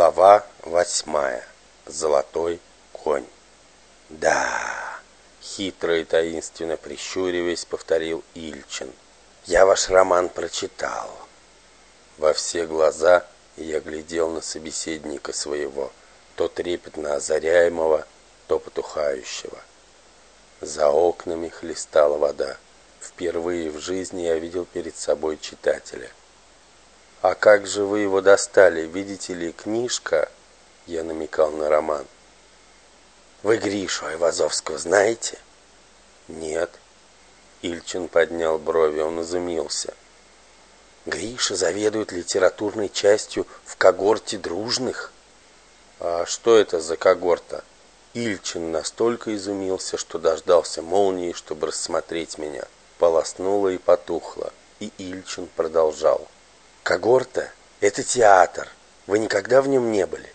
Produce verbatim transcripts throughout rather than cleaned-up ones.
Глава восьмая. Золотой конь. Да, хитро и таинственно прищуриваясь, повторил Ильчин. Я ваш роман прочитал. Во все глаза я глядел на собеседника своего, то трепетно озаряемого, то потухающего. За окнами хлестала вода. Впервые в жизни я видел перед собой читателя. «А как же вы его достали? Видите ли, книжка...» Я намекал на роман. «Вы Гришу Айвазовского знаете?» «Нет». Ильчин поднял брови, он изумился. «Гриша заведует литературной частью в когорте дружных». «А что это за когорта?» Ильчин настолько изумился, что дождался молнии, чтобы рассмотреть меня. Полоснуло и потухло, и Ильчин продолжал. «Когорта — это театр. Вы никогда в нем не были?»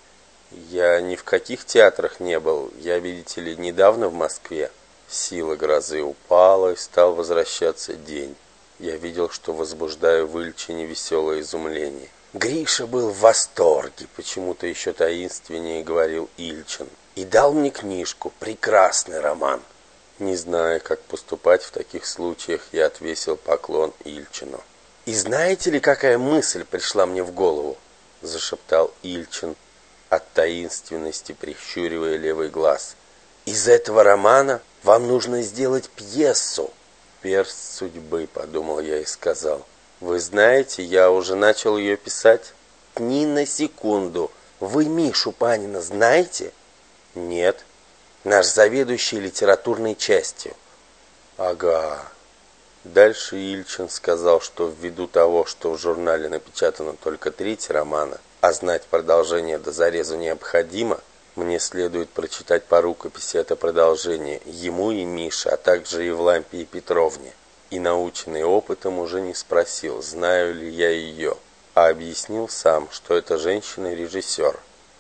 «Я ни в каких театрах не был. Я, видите ли, недавно в Москве». Сила грозы упала, и стал возвращаться день. Я видел, что возбуждаю в Ильчине веселое изумление. «Гриша был в восторге», — почему-то еще таинственнее говорил Ильчин. «И дал мне книжку. Прекрасный роман». Не зная, как поступать в таких случаях, я отвесил поклон Ильчину. «И знаете ли, какая мысль пришла мне в голову?» — зашептал Ильчин, от таинственности прищуривая левый глаз. «Из этого романа вам нужно сделать пьесу». «Перст судьбы», — подумал я и сказал. «Вы знаете, я уже начал ее писать». «Ни на секунду. Вы Мишу Панина знаете?» «Нет». «Наш заведующий литературной частью». «Ага». Дальше Ильчин сказал, что ввиду того, что в журнале напечатано только треть романа, а знать продолжение до зарезу необходимо, мне следует прочитать по рукописи это продолжение ему и Мише, а также Евлампии Петровне. И, наученный опытом, уже не спросил, знаю ли я ее, а объяснил сам, что это женщина-режиссер.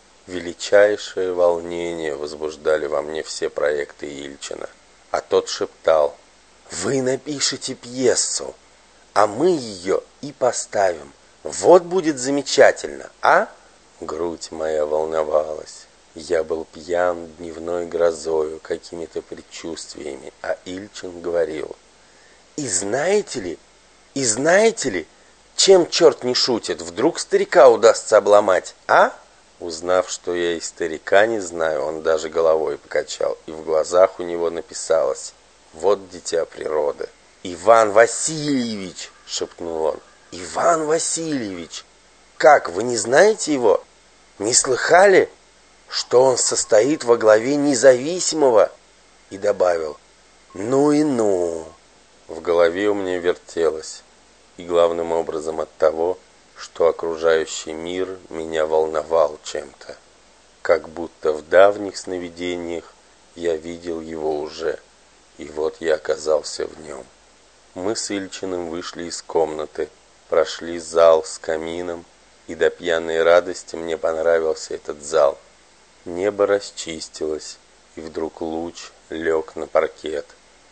Величайшее волнение возбуждали во мне все проекты Ильчина. А тот шептал: «Вы напишете пьесу, а мы ее и поставим. Вот будет замечательно, а?» Грудь моя волновалась. Я был пьян дневной грозою, какими-то предчувствиями, а Ильчин говорил: «И знаете ли, и знаете ли, чем черт не шутит, вдруг старика удастся обломать, а?» Узнав, что я и старика не знаю, он даже головой покачал, и в глазах у него написалось: «Вот дитя природы». «Иван Васильевич!» — шепнул он. «Иван Васильевич! Как, вы не знаете его? Не слыхали, что он состоит во главе независимого?» И добавил: «Ну и ну!» В голове у меня вертелось, и главным образом от того, что окружающий мир меня волновал чем-то. Как будто в давних сновидениях я видел его уже, и вот я оказался в нем. Мы с Ильчиным вышли из комнаты, прошли зал с камином, и до пьяной радости мне понравился этот зал. Небо расчистилось, и вдруг луч лег на паркет.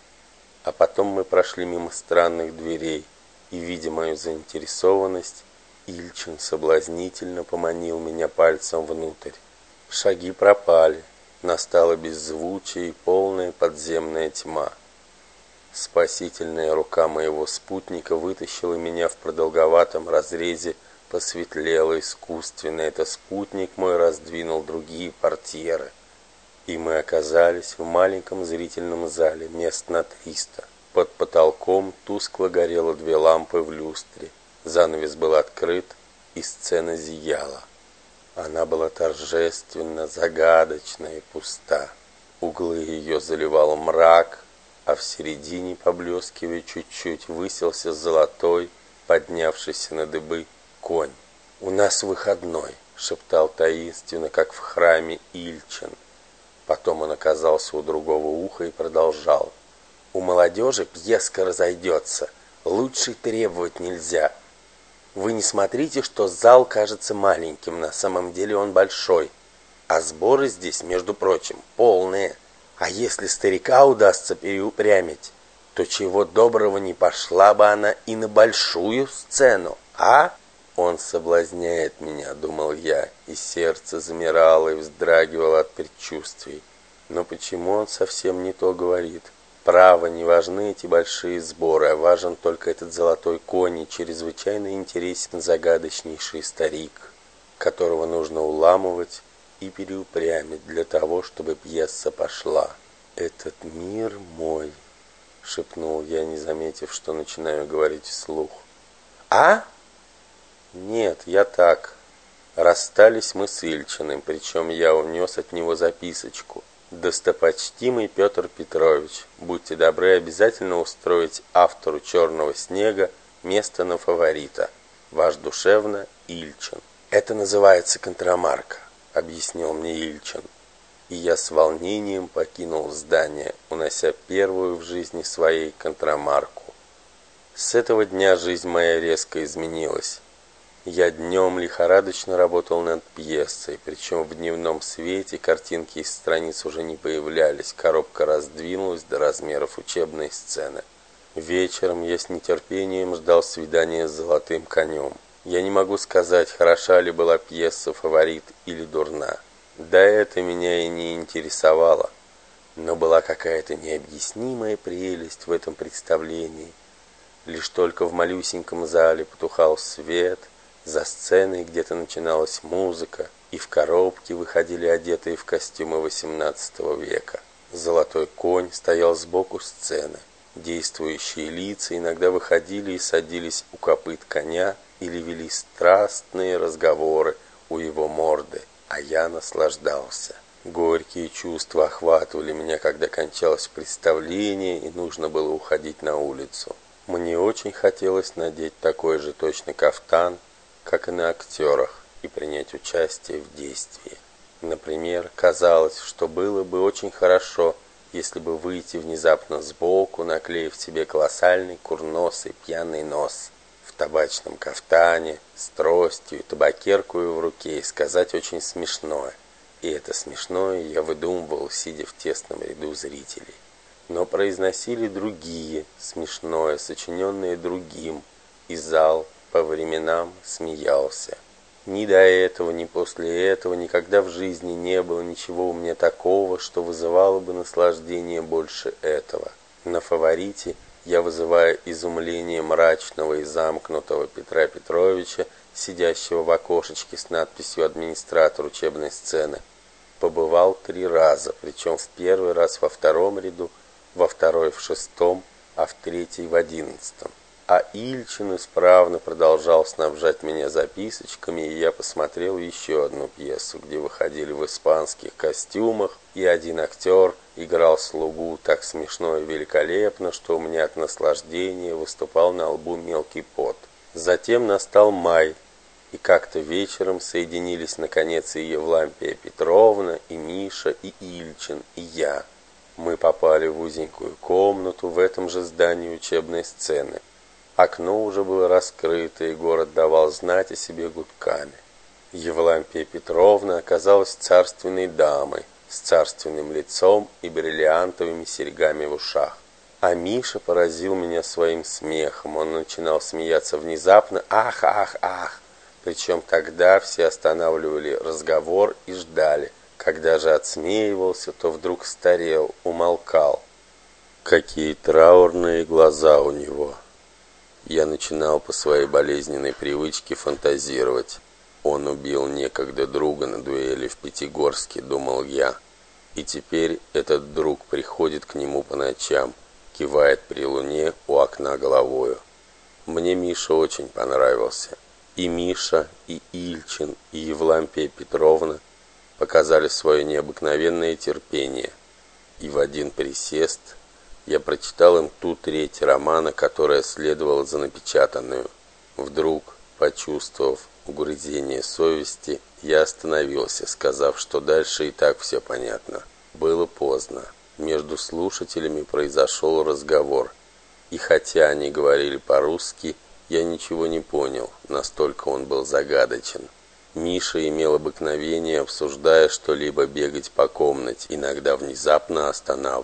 А потом мы прошли мимо странных дверей, и, видя мою заинтересованность, Ильчин соблазнительно поманил меня пальцем внутрь. Шаги пропали, настала беззвучие и полная подземная тьма. Спасительная рука моего спутника вытащила меня в продолговатом разрезе, посветлело искусственно. Это спутник мой раздвинул другие портьеры, и мы оказались в маленьком зрительном зале, мест на триста. Под потолком тускло горело две лампы в люстре. Занавес был открыт, и сцена зияла. Она была торжественно, загадочна и пуста. Углы ее заливал мрак, а в середине, поблескивая чуть-чуть, высился золотой, поднявшийся на дыбы, конь. «У нас выходной», — шептал таинственно, как в храме, Ильчин. Потом он оказался у другого уха и продолжал: «У молодежи пьеска разойдется, лучше требовать нельзя. Вы не смотрите, что зал кажется маленьким, на самом деле он большой, а сборы здесь, между прочим, полные. А если старика удастся переупрямить, то чего доброго не пошла бы она и на большую сцену, а?» Он соблазняет меня, думал я, и сердце замирало и вздрагивало от предчувствий. Но почему он совсем не то говорит? Право, не важны эти большие сборы, а важен только этот золотой конь и чрезвычайно интересен загадочнейший старик, которого нужно уламывать и переупрямить для того, чтобы пьеса пошла. «Этот мир мой», — шепнул я, не заметив, что начинаю говорить вслух. «А?» «Нет, я так. Расстались мы с Ильчиным, причем я унес от него записочку. Достопочтимый Петр Петрович, будьте добры обязательно устроить автору «Черного снега» место на фаворита. Ваш душевно Ильчин». «Это называется контрамарка», — объяснил мне Ильчин. И я с волнением покинул здание, унося первую в жизни своей контрамарку. С этого дня жизнь моя резко изменилась. Я днем лихорадочно работал над пьесой, причем в дневном свете картинки из страниц уже не появлялись, коробка раздвинулась до размеров учебной сцены. Вечером я с нетерпением ждал свидания с золотым конем. Я не могу сказать, хороша ли была пьеса «Фаворит» или дурна. Да это меня и не интересовало. Но была какая-то необъяснимая прелесть в этом представлении. Лишь только в малюсеньком зале потухал свет, за сценой где-то начиналась музыка, и в коробке выходили одетые в костюмы восемнадцатого века. Золотой конь стоял сбоку сцены. Действующие лица иногда выходили и садились у копыт коня или вели страстные разговоры у его морды, а я наслаждался. Горькие чувства охватывали меня, когда кончалось представление и нужно было уходить на улицу. Мне очень хотелось надеть такой же точно кафтан, как и на актерах, и принять участие в действии. Например, казалось, что было бы очень хорошо, если бы выйти внезапно сбоку, наклеив себе колоссальный курносый пьяный нос в табачном кафтане, с тростью и табакеркою в руке, и сказать очень смешное. И это смешное я выдумывал, сидя в тесном ряду зрителей. Но произносили другие, смешное, сочиненное другим, и зал по временам смеялся. Ни до этого, ни после этого никогда в жизни не было ничего у меня такого, что вызывало бы наслаждение больше этого. На «Фаворите» я вызываю изумление мрачного и замкнутого Петра Петровича, сидящего в окошечке с надписью «Администратор учебной сцены». Побывал три раза, причем в первый раз во втором ряду, во второй в шестом, а в третий в одиннадцатом. А Ильчин исправно продолжал снабжать меня записочками, и я посмотрел еще одну пьесу, где выходили в испанских костюмах, и один актер играл слугу так смешно и великолепно, что у меня от наслаждения выступал на лбу мелкий пот. Затем настал май, и как-то вечером соединились наконец и Евлампия Петровна, и Миша, и Ильчин, и я. Мы попали в узенькую комнату в этом же здании учебной сцены. Окно уже было раскрыто, и город давал знать о себе гудками. Евлампия Петровна оказалась царственной дамой, с царственным лицом и бриллиантовыми серьгами в ушах. А Миша поразил меня своим смехом. Он начинал смеяться внезапно «ах, ах, ах!». Причем тогда все останавливали разговор и ждали. Когда же отсмеивался, то вдруг старел, умолкал. Какие траурные глаза у него! Я начинал по своей болезненной привычке фантазировать. Он убил некогда друга на дуэли в Пятигорске, думал я. И теперь этот друг приходит к нему по ночам, кивает при луне у окна головою. Мне Миша очень понравился. И Миша, и Ильчин, и Евлампия Петровна показали свое необыкновенное терпение. И в один присест я прочитал им ту треть романа, которая следовала за напечатанную. Вдруг, почувствовав угрызение совести, я остановился, сказав, что дальше и так все понятно. Было поздно. Между слушателями произошел разговор. И хотя они говорили по-русски, я ничего не понял, настолько он был загадочен. Миша имел обыкновение, обсуждая что-либо, бегать по комнате, иногда внезапно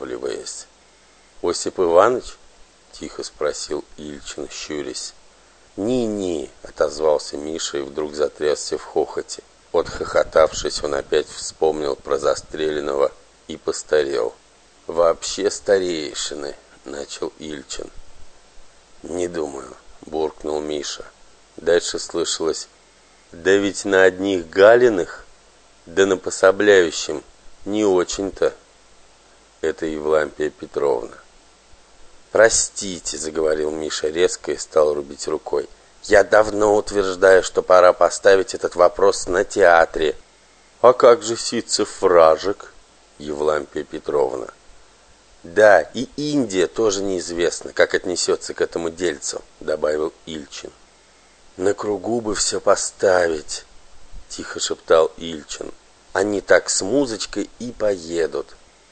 останавливаясь. «Осип Иванович?» — тихо спросил Ильчин, щурясь. «Ни-ни», — отозвался Миша и вдруг затрясся в хохоте. Отхохотавшись, он опять вспомнил про застреленного и постарел. «Вообще старейшины», — начал Ильчин. «Не думаю», — буркнул Миша. Дальше слышалось: «Да ведь на одних Галиных, да на пособляющем не очень-то». Это Евлампия Петровна. «Простите», — заговорил Миша резко и стал рубить рукой. «Я давно утверждаю, что пора поставить этот вопрос на театре». «А как же Ситцев-Вражек?» Евлампия Петровна. «Да, и Индия тоже неизвестно, как отнесется к этому дельцу», — добавил Ильчин. «На кругу бы все поставить», — тихо шептал Ильчин. «Они так с музычкой и поедут».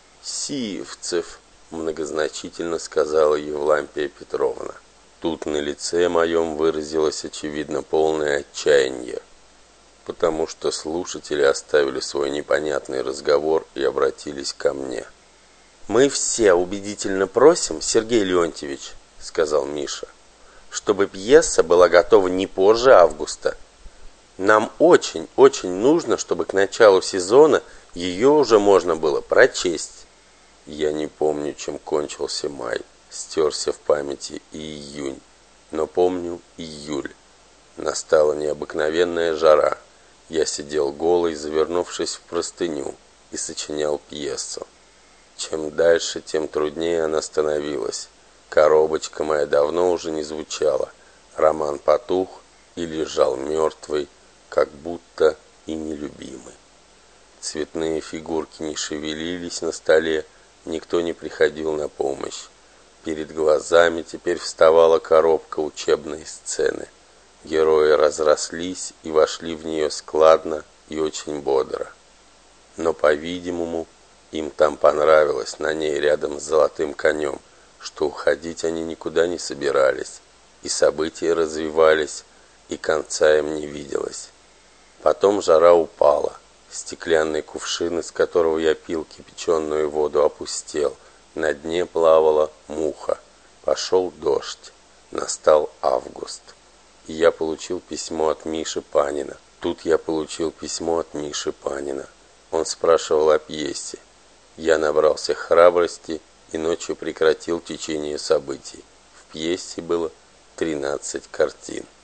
«Сивцев», — многозначительно сказала Евлампия Петровна. Тут на лице моем выразилось, очевидно, полное отчаяние, потому что слушатели оставили свой непонятный разговор и обратились ко мне. «Мы все убедительно просим, Сергей Леонтьевич, — сказал Миша, — чтобы пьеса была готова не позже августа. Нам очень-очень нужно, чтобы к началу сезона ее уже можно было прочесть». Я не помню, чем кончился май. Стерся в памяти и июнь. Но помню июль. Настала необыкновенная жара. Я сидел голый, завернувшись в простыню, и сочинял пьесу. Чем дальше, тем труднее она становилась. Коробочка моя давно уже не звучала. Роман потух и лежал мертвый, как будто и нелюбимый. Цветные фигурки не шевелились на столе, никто не приходил на помощь. Перед глазами теперь вставала коробка учебной сцены. Герои разрослись и вошли в нее складно и очень бодро. Но, по-видимому, им там понравилось на ней рядом с золотым конем, что уходить они никуда не собирались, и события развивались, и конца им не виделось. Потом жара упала. Стеклянный кувшин, из которого я пил кипяченую воду, опустел. На дне плавала муха. Пошел дождь. Настал август. И я получил письмо от Миши Панина. Тут я получил письмо от Миши Панина. Он спрашивал о пьесе. Я набрался храбрости и ночью прекратил течение событий. В пьесе было тринадцать картин.